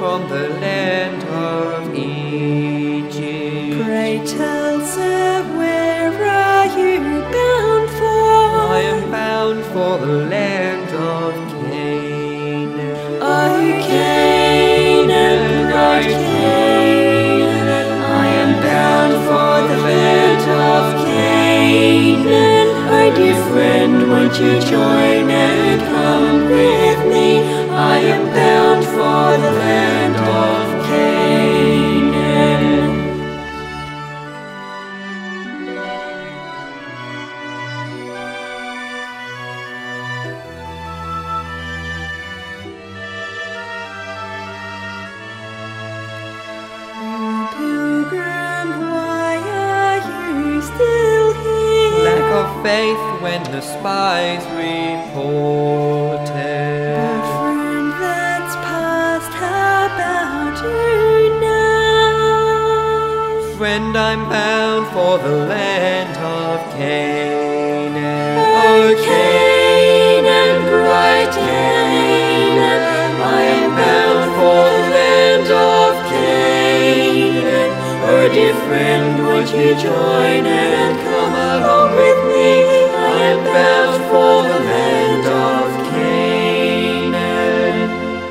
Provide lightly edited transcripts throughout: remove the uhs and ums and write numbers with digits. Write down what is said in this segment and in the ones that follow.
from the land of Egypt. Pray tell, sir, where are you bound for? I am bound for the land of Canaan. Oh, Canaan, bright Canaan, I am bound for the land of Canaan. Oh, dear friend, won't you join and come with me? I am bound for the land of Canaan. Pilgrim, why are you still here? Lack of faith when the spies reported. But friend, that's past, how about you now? Friend, I'm bound for the land of Canaan. Oh, Canaan, bright Canaan, I am bound for the land of Canaan. Oh, dear friend, won't you join and come along with me? I am bound for the land of Canaan.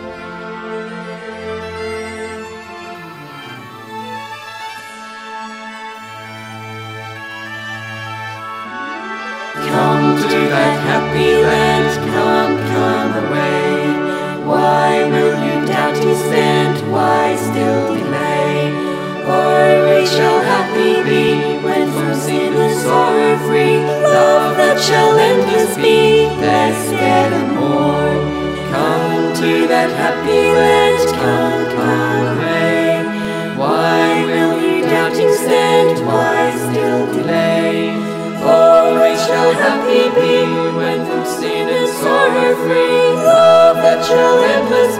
Come to that happy land, come away. Why will you doubt His land? Why still delay? For we shall happy be when from sin and sorrow free, love that shall endless be, blessed evermore. Come to that happy land, come away. Why will you doubting stand? Why still delay? For we shall happy be when from sin and sorrow free, love that shall endless